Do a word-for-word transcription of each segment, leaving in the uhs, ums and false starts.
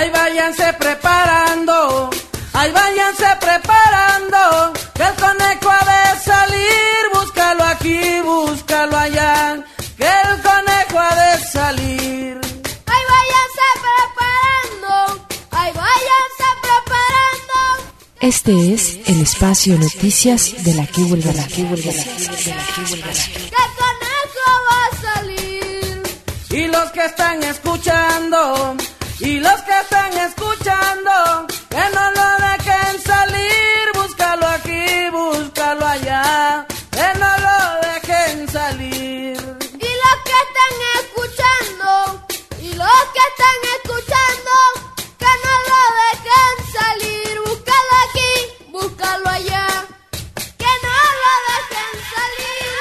Ay, váyanse preparando, ay, váyanse preparando, que el conejo ha de salir, búscalo aquí, búscalo allá, que el conejo ha de salir. Ay, váyanse preparando, ay, váyanse preparando. Este es el espacio Noticias de la que huelga la que huelga la que el conejo va a salir. Y los que están escuchando, y los que están escuchando, que no lo dejen salir, búscalo aquí, búscalo allá, que no lo dejen salir. Y los que están escuchando, y los que están escuchando, que no lo dejen salir, búscalo aquí, búscalo allá, que no lo dejen salir.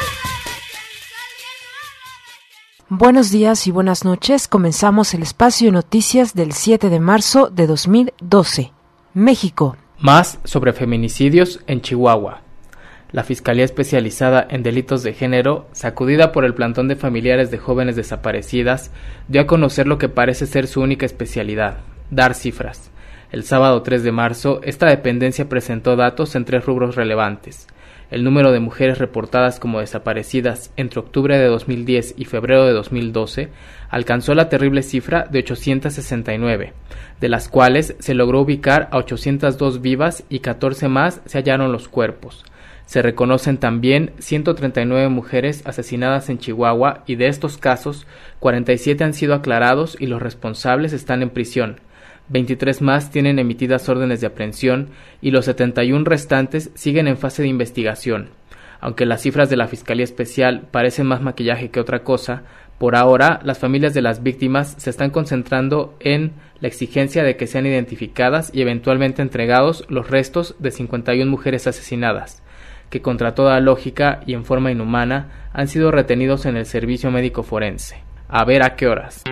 Buenos días y buenas noches. Comenzamos el espacio de noticias del siete de marzo de dos mil doce. México. Más sobre feminicidios en Chihuahua. La Fiscalía Especializada en Delitos de Género, sacudida por el plantón de familiares de jóvenes desaparecidas, dio a conocer lo que parece ser su única especialidad: dar cifras. El sábado tres de marzo, esta dependencia presentó datos en tres rubros relevantes. El número de mujeres reportadas como desaparecidas entre octubre de dos mil diez y febrero de dos mil doce alcanzó la terrible cifra de ochocientas sesenta y nueve, de las cuales se logró ubicar a ochocientas dos vivas y catorce más se hallaron los cuerpos. Se reconocen también ciento treinta y nueve mujeres asesinadas en Chihuahua y de estos casos, cuarenta y siete han sido aclarados y los responsables están en prisión. veintitrés más tienen emitidas órdenes de aprehensión y los setenta y uno restantes siguen en fase de investigación. Aunque las cifras de la Fiscalía Especial parecen más maquillaje que otra cosa, por ahora las familias de las víctimas se están concentrando en la exigencia de que sean identificadas y eventualmente entregados los restos de cincuenta y una mujeres asesinadas, que contra toda lógica y en forma inhumana han sido retenidos en el servicio médico forense. A ver a qué horas.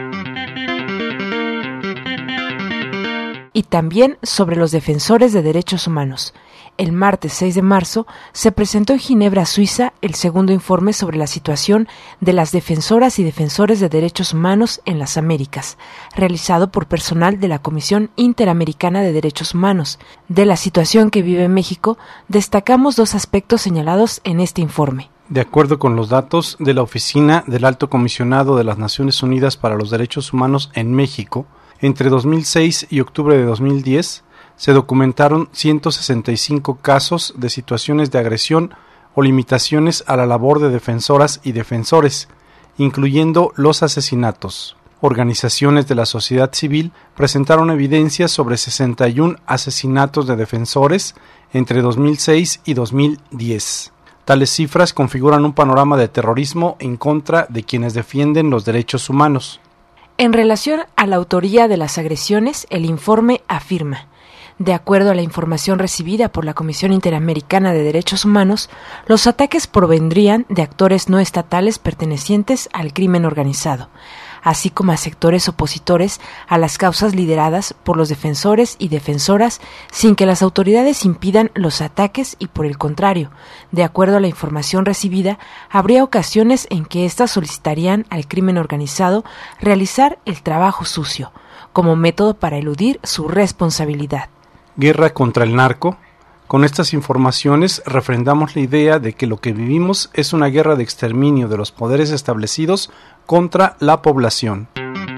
Y también sobre los defensores de derechos humanos. El martes seis de marzo se presentó en Ginebra, Suiza, el segundo informe sobre la situación de las defensoras y defensores de derechos humanos en las Américas, realizado por personal de la Comisión Interamericana de Derechos Humanos. De la situación que vive México, destacamos dos aspectos señalados en este informe. De acuerdo con los datos de la Oficina del Alto Comisionado de las Naciones Unidas para los Derechos Humanos en México, entre dos mil seis y octubre de dos mil diez, se documentaron ciento sesenta y cinco casos de situaciones de agresión o limitaciones a la labor de defensoras y defensores, incluyendo los asesinatos. Organizaciones de la sociedad civil presentaron evidencias sobre sesenta y uno asesinatos de defensores entre dos mil seis y dos mil diez. Tales cifras configuran un panorama de terrorismo en contra de quienes defienden los derechos humanos. En relación a la autoría de las agresiones, el informe afirma: de acuerdo a la información recibida por la Comisión Interamericana de Derechos Humanos, los ataques provendrían de actores no estatales pertenecientes al crimen organizado, así como a sectores opositores a las causas lideradas por los defensores y defensoras, sin que las autoridades impidan los ataques y, por el contrario, de acuerdo a la información recibida, habría ocasiones en que éstas solicitarían al crimen organizado realizar el trabajo sucio, como método para eludir su responsabilidad. Guerra contra el narco. Con estas informaciones refrendamos la idea de que lo que vivimos es una guerra de exterminio de los poderes establecidos contra la población.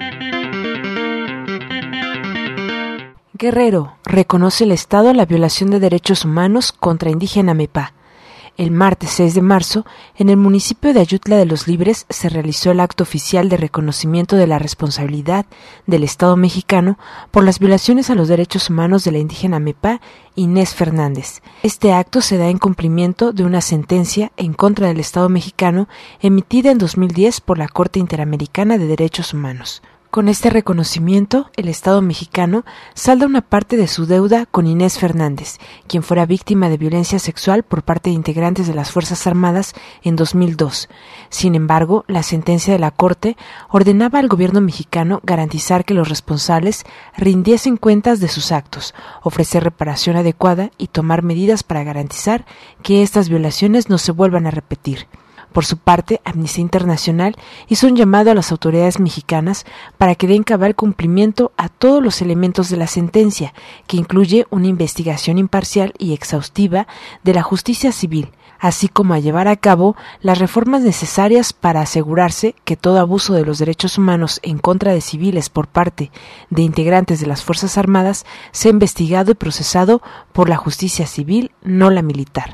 Guerrero reconoce el Estado la violación de derechos humanos contra indígena Amepá. El martes seis de marzo, en el municipio de Ayutla de los Libres, se realizó el acto oficial de reconocimiento de la responsabilidad del Estado mexicano por las violaciones a los derechos humanos de la indígena Amepá, Inés Fernández. Este acto se da en cumplimiento de una sentencia en contra del Estado mexicano emitida en dos mil diez por la Corte Interamericana de Derechos Humanos. Con este reconocimiento, el Estado mexicano salda una parte de su deuda con Inés Fernández, quien fuera víctima de violencia sexual por parte de integrantes de las Fuerzas Armadas en dos mil dos. Sin embargo, la sentencia de la Corte ordenaba al gobierno mexicano garantizar que los responsables rindiesen cuentas de sus actos, ofrecer reparación adecuada y tomar medidas para garantizar que estas violaciones no se vuelvan a repetir. Por su parte, Amnistía Internacional hizo un llamado a las autoridades mexicanas para que den cabal cumplimiento a todos los elementos de la sentencia, que incluye una investigación imparcial y exhaustiva de la justicia civil, así como a llevar a cabo las reformas necesarias para asegurarse que todo abuso de los derechos humanos en contra de civiles por parte de integrantes de las Fuerzas Armadas sea investigado y procesado por la justicia civil, no la militar.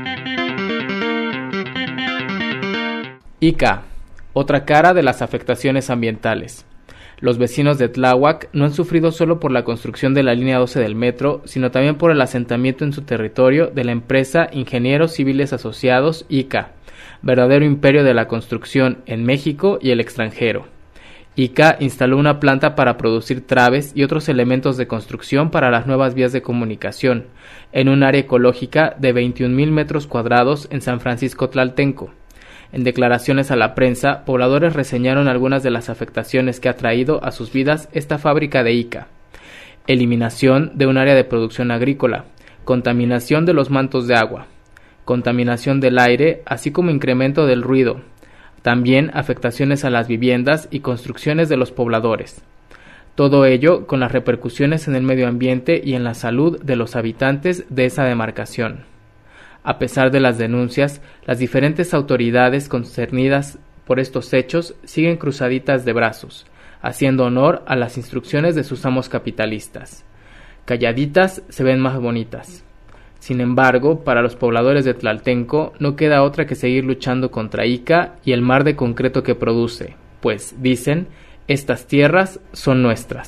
Ica, otra cara de las afectaciones ambientales. Los vecinos de Tláhuac no han sufrido solo por la construcción de la línea doce del metro, sino también por el asentamiento en su territorio de la empresa Ingenieros Civiles Asociados Ica, verdadero imperio de la construcción en México y el extranjero. Ica instaló una planta para producir traves y otros elementos de construcción para las nuevas vías de comunicación, en un área ecológica de veintiún mil metros cuadrados en San Francisco Tlaltenco. En declaraciones a la prensa, pobladores reseñaron algunas de las afectaciones que ha traído a sus vidas esta fábrica de Ica. Eliminación de un área de producción agrícola, contaminación de los mantos de agua, contaminación del aire, así como incremento del ruido. También afectaciones a las viviendas y construcciones de los pobladores. Todo ello con las repercusiones en el medio ambiente y en la salud de los habitantes de esa demarcación. A pesar de las denuncias, las diferentes autoridades concernidas por estos hechos siguen cruzaditas de brazos, haciendo honor a las instrucciones de sus amos capitalistas. Calladitas se ven más bonitas. Sin embargo, para los pobladores de Tlaltenco no queda otra que seguir luchando contra Ica y el mar de concreto que produce, pues, dicen, estas tierras son nuestras.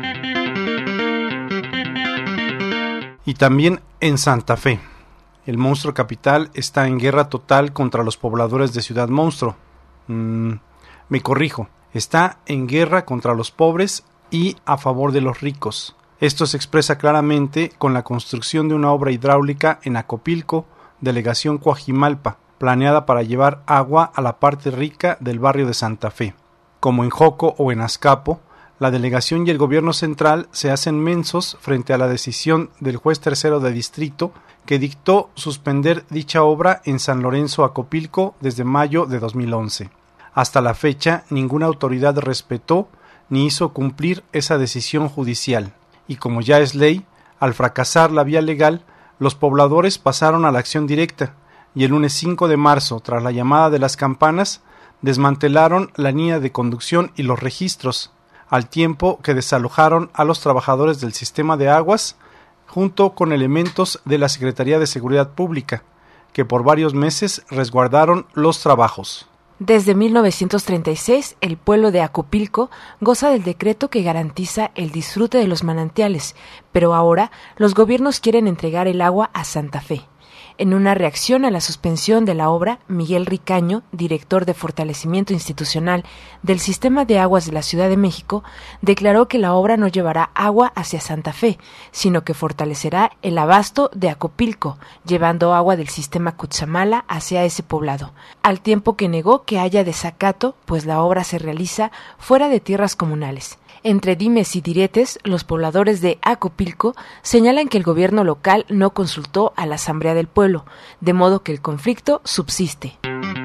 Y también en Santa Fe. El monstruo capital está en guerra total contra los pobladores de Ciudad Monstruo. Mm, me corrijo, está en guerra contra los pobres y a favor de los ricos. Esto se expresa claramente con la construcción de una obra hidráulica en Acopilco, delegación Coajimalpa, planeada para llevar agua a la parte rica del barrio de Santa Fe. Como en Joco o en Azcapo, la delegación y el gobierno central se hacen mensos frente a la decisión del juez tercero de distrito que dictó suspender dicha obra en San Lorenzo Acopilco desde mayo de dos mil once. Hasta la fecha, ninguna autoridad respetó ni hizo cumplir esa decisión judicial, y como ya es ley, al fracasar la vía legal, los pobladores pasaron a la acción directa, y el lunes cinco de marzo, tras la llamada de las campanas, desmantelaron la línea de conducción y los registros, al tiempo que desalojaron a los trabajadores del sistema de aguas, junto con elementos de la Secretaría de Seguridad Pública, que por varios meses resguardaron los trabajos. Desde mil novecientos treinta y seis, el pueblo de Acopilco goza del decreto que garantiza el disfrute de los manantiales, pero ahora los gobiernos quieren entregar el agua a Santa Fe. En una reacción a la suspensión de la obra, Miguel Ricaño, director de Fortalecimiento Institucional del Sistema de Aguas de la Ciudad de México, declaró que la obra no llevará agua hacia Santa Fe, sino que fortalecerá el abasto de Acopilco, llevando agua del sistema Cutzamala hacia ese poblado, al tiempo que negó que haya desacato, pues la obra se realiza fuera de tierras comunales. Entre dimes y diretes, los pobladores de Acopilco señalan que el gobierno local no consultó a la Asamblea del Pueblo, de modo que el conflicto subsiste.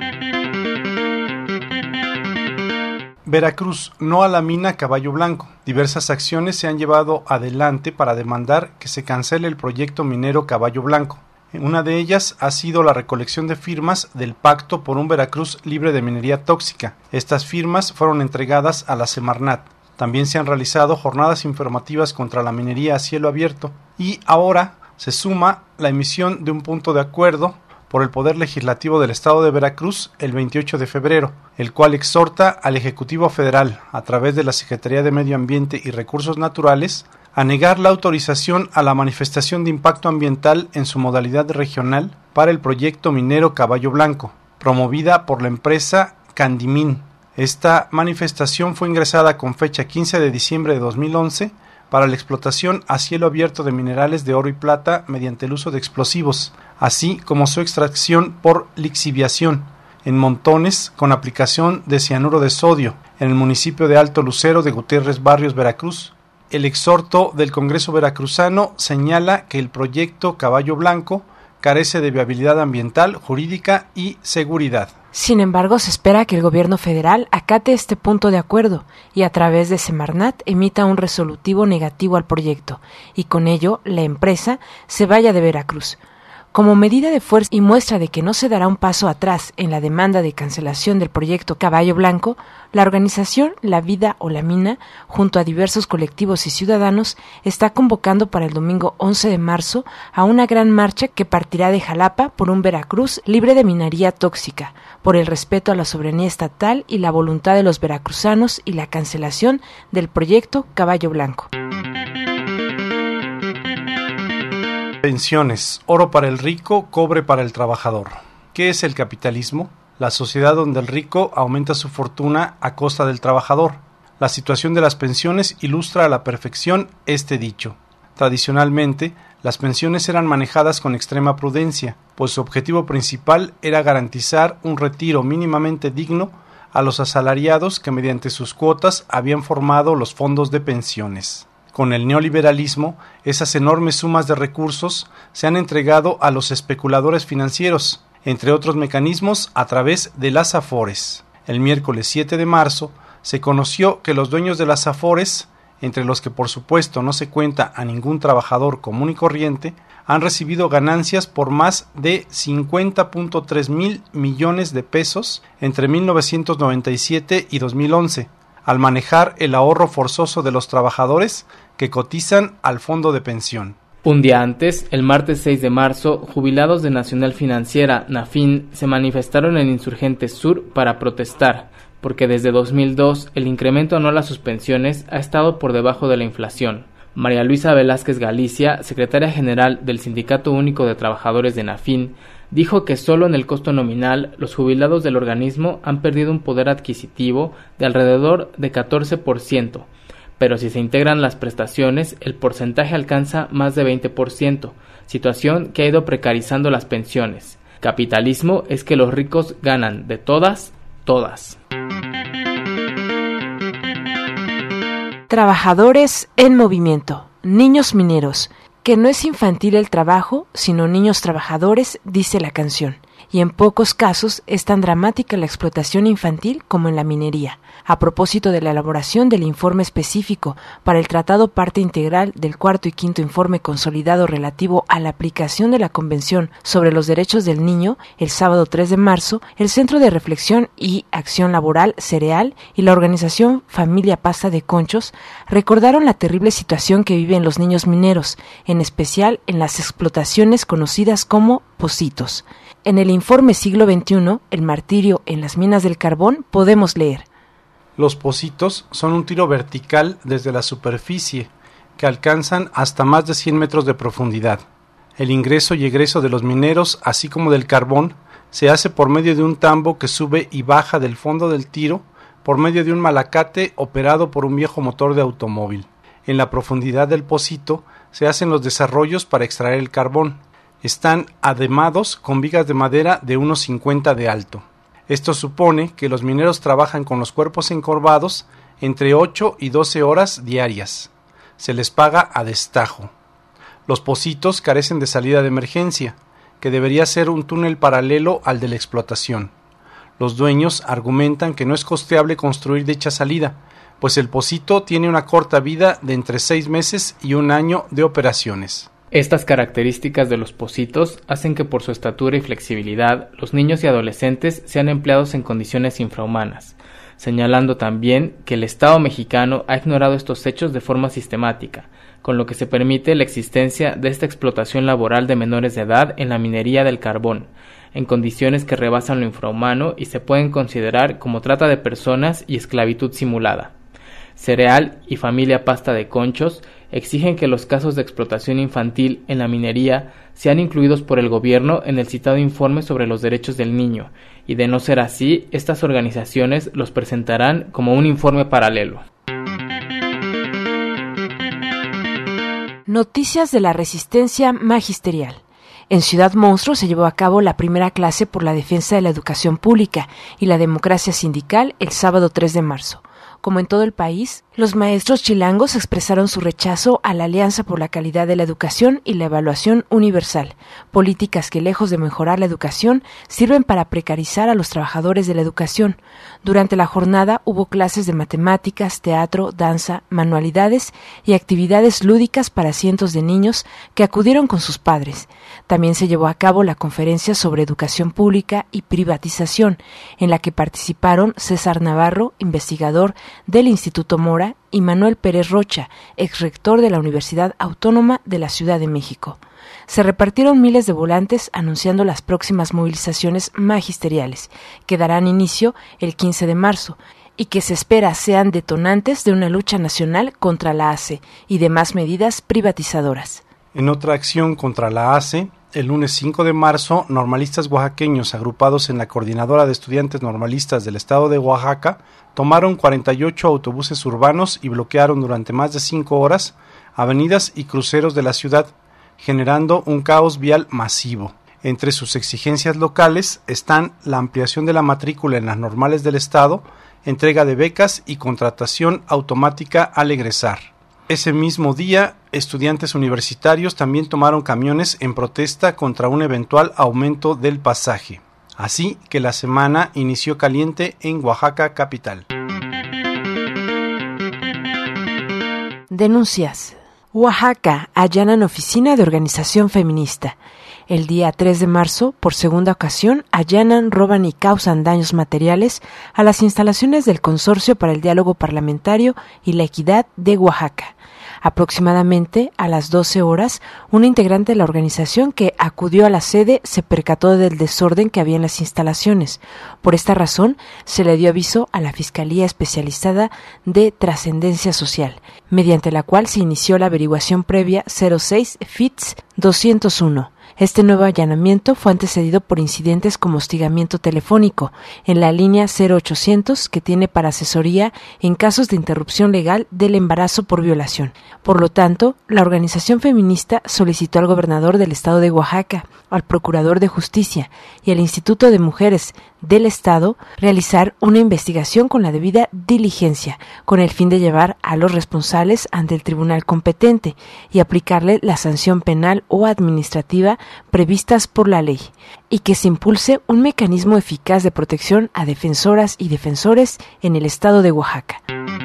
Veracruz, no a la mina Caballo Blanco. Diversas acciones se han llevado adelante para demandar que se cancele el proyecto minero Caballo Blanco. Una de ellas ha sido la recolección de firmas del Pacto por un Veracruz libre de minería tóxica. Estas firmas fueron entregadas a la Semarnat. También se han realizado jornadas informativas contra la minería a cielo abierto y ahora se suma la emisión de un punto de acuerdo por el Poder Legislativo del Estado de Veracruz el veintiocho de febrero, el cual exhorta al Ejecutivo Federal, a través de la Secretaría de Medio Ambiente y Recursos Naturales, a negar la autorización a la manifestación de impacto ambiental en su modalidad regional para el proyecto minero Caballo Blanco, promovida por la empresa Candimín. Esta manifestación fue ingresada con fecha quince de diciembre de dos mil once para la explotación a cielo abierto de minerales de oro y plata mediante el uso de explosivos, así como su extracción por lixiviación en montones con aplicación de cianuro de sodio en el municipio de Alto Lucero de Gutiérrez Barrios, Veracruz. El exhorto del Congreso veracruzano señala que el proyecto Caballo Blanco carece de viabilidad ambiental, jurídica y seguridad. Sin embargo, se espera que el gobierno federal acate este punto de acuerdo y a través de Semarnat emita un resolutivo negativo al proyecto y con ello la empresa se vaya de Veracruz. Como medida de fuerza y muestra de que no se dará un paso atrás en la demanda de cancelación del proyecto Caballo Blanco, la organización La Vida o la Mina, junto a diversos colectivos y ciudadanos, está convocando para el domingo once de marzo a una gran marcha que partirá de Jalapa por un Veracruz libre de minería tóxica, por el respeto a la soberanía estatal y la voluntad de los veracruzanos y la cancelación del proyecto Caballo Blanco. Pensiones, oro para el rico, cobre para el trabajador. ¿Qué es el capitalismo? La sociedad donde el rico aumenta su fortuna a costa del trabajador. La situación de las pensiones ilustra a la perfección este dicho. Tradicionalmente, las pensiones eran manejadas con extrema prudencia, pues su objetivo principal era garantizar un retiro mínimamente digno a los asalariados que mediante sus cuotas habían formado los fondos de pensiones. Con el neoliberalismo, esas enormes sumas de recursos se han entregado a los especuladores financieros, entre otros mecanismos a través de las Afores. El miércoles siete de marzo se conoció que los dueños de las Afores, entre los que por supuesto no se cuenta a ningún trabajador común y corriente, han recibido ganancias por más de cincuenta punto tres mil millones de pesos entre mil novecientos noventa y siete y dos mil once, al manejar el ahorro forzoso de los trabajadores que cotizan al fondo de pensión. Un día antes, el martes seis de marzo, jubilados de Nacional Financiera, Nafin, se manifestaron en Insurgentes Sur para protestar, porque desde dos mil dos el incremento anual a sus pensiones ha estado por debajo de la inflación. María Luisa Velázquez Galicia, secretaria general del Sindicato Único de Trabajadores de Nafin, dijo que solo en el costo nominal los jubilados del organismo han perdido un poder adquisitivo de alrededor de catorce por ciento, pero si se integran las prestaciones, el porcentaje alcanza más de veinte por ciento, situación que ha ido precarizando las pensiones. Capitalismo es que los ricos ganan de todas, todas. Trabajadores en movimiento, niños mineros. Que no es infantil el trabajo, sino niños trabajadores, dice la canción. Y en pocos casos es tan dramática la explotación infantil como en la minería. A propósito de la elaboración del informe específico para el tratado parte integral del cuarto y quinto informe consolidado relativo a la aplicación de la Convención sobre los Derechos del Niño, el sábado tres de marzo, el Centro de Reflexión y Acción Laboral Cereal y la organización Familia Pasta de Conchos recordaron la terrible situación que viven los niños mineros, en especial en las explotaciones conocidas como pocitos. En el informe Siglo veintiuno, El martirio en las minas del carbón, podemos leer: los pocitos son un tiro vertical desde la superficie, que alcanzan hasta más de cien metros de profundidad. El ingreso y egreso de los mineros, así como del carbón, se hace por medio de un tambo que sube y baja del fondo del tiro por medio de un malacate operado por un viejo motor de automóvil. En la profundidad del pocito se hacen los desarrollos para extraer el carbón. Están ademados con vigas de madera de unos cincuenta de alto. Esto supone que los mineros trabajan con los cuerpos encorvados entre ocho y doce horas diarias. Se les paga a destajo. Los pocitos carecen de salida de emergencia, que debería ser un túnel paralelo al de la explotación. Los dueños argumentan que no es costeable construir dicha salida, pues el pocito tiene una corta vida de entre seis meses y un año de operaciones. Estas características de los pocitos hacen que por su estatura y flexibilidad los niños y adolescentes sean empleados en condiciones infrahumanas, señalando también que el Estado mexicano ha ignorado estos hechos de forma sistemática, con lo que se permite la existencia de esta explotación laboral de menores de edad en la minería del carbón, en condiciones que rebasan lo infrahumano y se pueden considerar como trata de personas y esclavitud simulada. Cereal y Familia Pasta de Conchos exigen que los casos de explotación infantil en la minería sean incluidos por el gobierno en el citado informe sobre los derechos del niño, y de no ser así, estas organizaciones los presentarán como un informe paralelo. Noticias de la resistencia magisterial. En Ciudad Monstruo se llevó a cabo la primera clase por la defensa de la educación pública y la democracia sindical el sábado tres de marzo. Como en todo el país, Los maestros chilangos expresaron su rechazo a la Alianza por la Calidad de la Educación y la Evaluación Universal, políticas que, lejos de mejorar la educación, sirven para precarizar a los trabajadores de la educación. Durante la jornada hubo clases de matemáticas, teatro, danza, manualidades y actividades lúdicas para cientos de niños que acudieron con sus padres. También se llevó a cabo la conferencia sobre educación pública y privatización, en la que participaron César Navarro, investigador del Instituto Mora, y Manuel Pérez Rocha, exrector de la Universidad Autónoma de la Ciudad de México. Se repartieron miles de volantes anunciando las próximas movilizaciones magisteriales, que darán inicio el quince de marzo, y que se espera sean detonantes de una lucha nacional contra la A C E y demás medidas privatizadoras. En otra acción contra la A C E, el lunes cinco de marzo, normalistas oaxaqueños agrupados en la Coordinadora de Estudiantes Normalistas del Estado de Oaxaca tomaron cuarenta y ocho autobuses urbanos y bloquearon durante más de cinco horas avenidas y cruceros de la ciudad, generando un caos vial masivo. Entre sus exigencias locales están la ampliación de la matrícula en las normales del Estado, entrega de becas y contratación automática al egresar. Ese mismo día, estudiantes universitarios también tomaron camiones en protesta contra un eventual aumento del pasaje. Así que la semana inició caliente en Oaxaca capital. Denuncias. Oaxaca, allanan oficina de organización feminista. El día tres de marzo, por segunda ocasión, allanan, roban y causan daños materiales a las instalaciones del Consorcio para el Diálogo Parlamentario y la Equidad de Oaxaca. Aproximadamente a las doce horas, una integrante de la organización que acudió a la sede se percató del desorden que había en las instalaciones. Por esta razón, se le dio aviso a la Fiscalía Especializada de Trascendencia Social, mediante la cual se inició la averiguación previa cero seis F I T S doscientos uno. Este nuevo allanamiento fue antecedido por incidentes como hostigamiento telefónico en la línea cero ochocientos que tiene para asesoría en casos de interrupción legal del embarazo por violación. Por lo tanto, la organización feminista solicitó al gobernador del estado de Oaxaca, al procurador de justicia y al Instituto de Mujeres del Estado realizar una investigación con la debida diligencia, con el fin de llevar a los responsables ante el tribunal competente y aplicarle la sanción penal o administrativa previstas por la ley, y que se impulse un mecanismo eficaz de protección a defensoras y defensores en el estado de Oaxaca.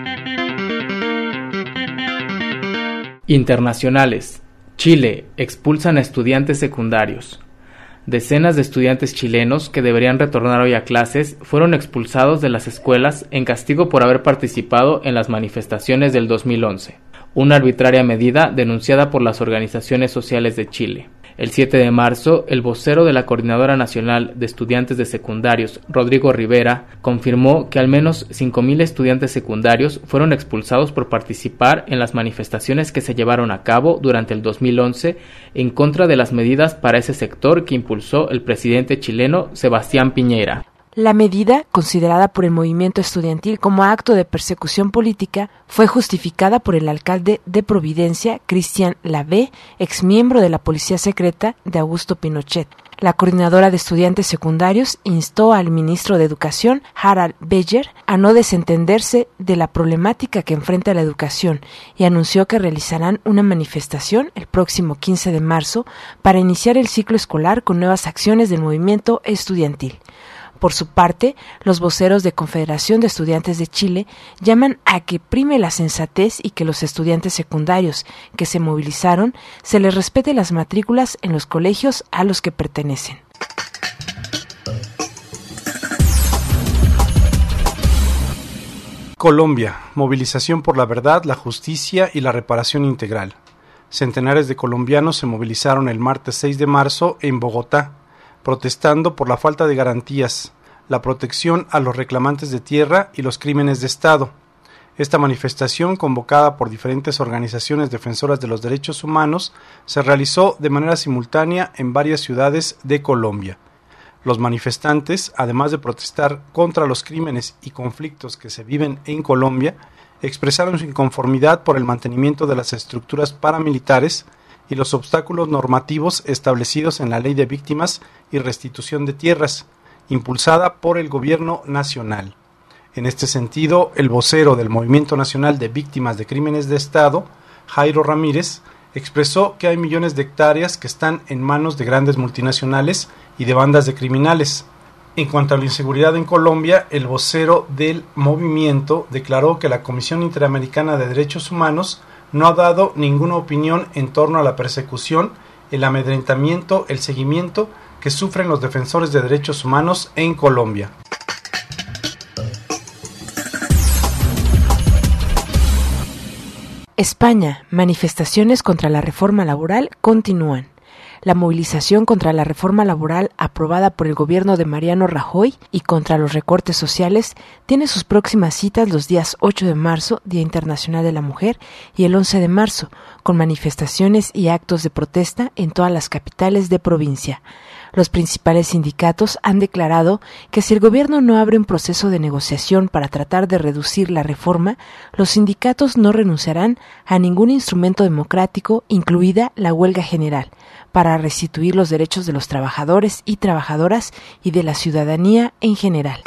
Internacionales. Chile, expulsan a estudiantes secundarios. Decenas de estudiantes chilenos que deberían retornar hoy a clases fueron expulsados de las escuelas en castigo por haber participado en las manifestaciones del dos mil once, una arbitraria medida denunciada por las organizaciones sociales de Chile. El siete de marzo, el vocero de la Coordinadora Nacional de Estudiantes de Secundarios, Rodrigo Rivera, confirmó que al menos cinco mil estudiantes secundarios fueron expulsados por participar en las manifestaciones que se llevaron a cabo durante el dos mil once en contra de las medidas para ese sector que impulsó el presidente chileno Sebastián Piñera. La medida, considerada por el movimiento estudiantil como acto de persecución política, fue justificada por el alcalde de Providencia, Cristian Lavé, exmiembro de la Policía Secreta de Augusto Pinochet. La coordinadora de estudiantes secundarios instó al ministro de Educación, Harald Beyer, a no desentenderse de la problemática que enfrenta la educación y anunció que realizarán una manifestación el próximo quince de marzo para iniciar el ciclo escolar con nuevas acciones del movimiento estudiantil. Por su parte, los voceros de Confederación de Estudiantes de Chile llaman a que prime la sensatez y que los estudiantes secundarios que se movilizaron se les respete las matrículas en los colegios a los que pertenecen. Colombia, movilización por la verdad, la justicia y la reparación integral. Centenares de colombianos se movilizaron el martes seis de marzo en Bogotá, protestando por la falta de garantías, la protección a los reclamantes de tierra y los crímenes de Estado. Esta manifestación, convocada por diferentes organizaciones defensoras de los derechos humanos, se realizó de manera simultánea en varias ciudades de Colombia. Los manifestantes, además de protestar contra los crímenes y conflictos que se viven en Colombia, expresaron su inconformidad por el mantenimiento de las estructuras paramilitares y los obstáculos normativos establecidos en la Ley de Víctimas y Restitución de Tierras, impulsada por el Gobierno Nacional. En este sentido, el vocero del Movimiento Nacional de Víctimas de Crímenes de Estado, Jairo Ramírez, expresó que hay millones de hectáreas que están en manos de grandes multinacionales y de bandas de criminales. En cuanto a la inseguridad en Colombia, el vocero del movimiento declaró que la Comisión Interamericana de Derechos Humanos no ha dado ninguna opinión en torno a la persecución, el amedrentamiento, el seguimiento que sufren los defensores de derechos humanos en Colombia. España, manifestaciones contra la reforma laboral continúan. La movilización contra la reforma laboral aprobada por el gobierno de Mariano Rajoy y contra los recortes sociales tiene sus próximas citas los días ocho de marzo, Día Internacional de la Mujer, y el once de marzo, con manifestaciones y actos de protesta en todas las capitales de provincia. Los principales sindicatos han declarado que si el gobierno no abre un proceso de negociación para tratar de reducir la reforma, los sindicatos no renunciarán a ningún instrumento democrático, incluida la huelga general, para restituir los derechos de los trabajadores y trabajadoras y de la ciudadanía en general.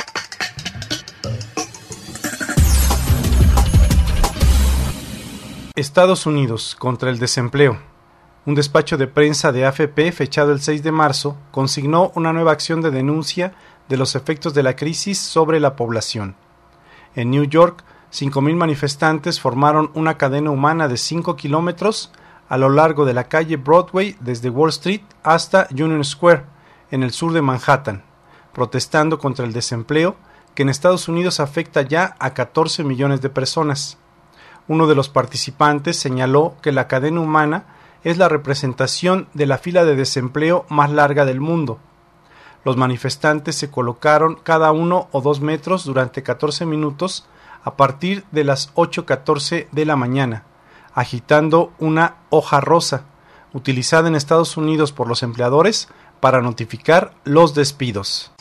Estados Unidos contra el desempleo. Un despacho de prensa de A F P fechado el seis de marzo consignó una nueva acción de denuncia de los efectos de la crisis sobre la población. En New York, cinco mil manifestantes formaron una cadena humana de cinco kilómetros a lo largo de la calle Broadway desde Wall Street hasta Union Square, en el sur de Manhattan, protestando contra el desempleo que en Estados Unidos afecta ya a catorce millones de personas. Uno de los participantes señaló que la cadena humana es la representación de la fila de desempleo más larga del mundo. Los manifestantes se colocaron cada uno o dos metros durante catorce minutos a partir de las ocho catorce de la mañana, agitando una hoja rosa, utilizada en Estados Unidos por los empleadores para notificar los despidos.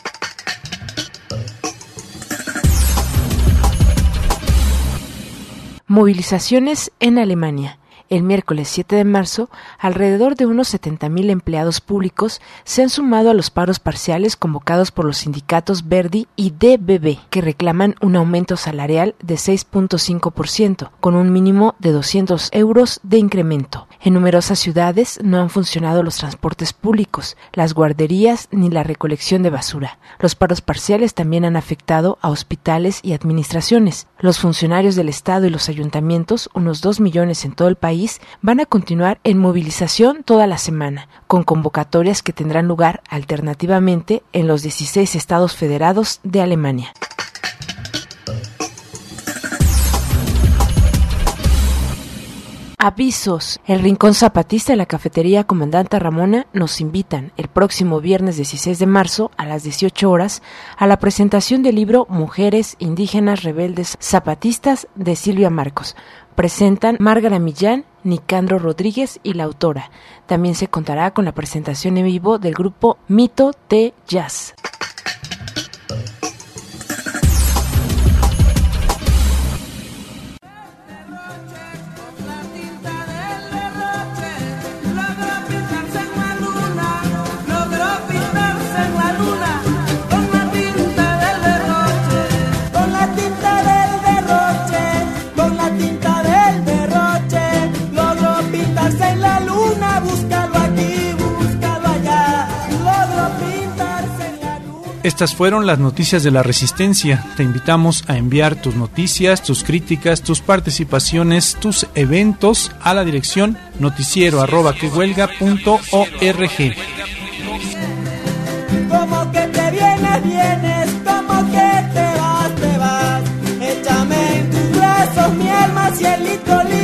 Movilizaciones en Alemania. El miércoles siete de marzo, alrededor de unos setenta mil empleados públicos se han sumado a los paros parciales convocados por los sindicatos Verdi y D B B, que reclaman un aumento salarial de seis punto cinco por ciento, con un mínimo de doscientos euros de incremento. En numerosas ciudades no han funcionado los transportes públicos, las guarderías ni la recolección de basura. Los paros parciales también han afectado a hospitales y administraciones. Los funcionarios del Estado y los ayuntamientos, unos dos millones en todo el país, van a continuar en movilización toda la semana, con convocatorias que tendrán lugar alternativamente en los dieciséis estados federados de Alemania. Avisos. El Rincón Zapatista de la Cafetería Comandante Ramona nos invitan el próximo viernes dieciséis de marzo a las dieciocho horas a la presentación del libro Mujeres Indígenas Rebeldes Zapatistas de Silvia Marcos. Presentan Márgara Millán, Nicandro Rodríguez y la autora. También se contará con la presentación en vivo del grupo Mito T Jazz. Estas fueron las noticias de la Resistencia. Te invitamos a enviar tus noticias, tus críticas, tus participaciones, tus eventos a la dirección noticiero arroba quehuelga punto org. Como que te vienes, vienes, como que te vas, te vas. Échame en tus brazos mi alma, cielito lindo.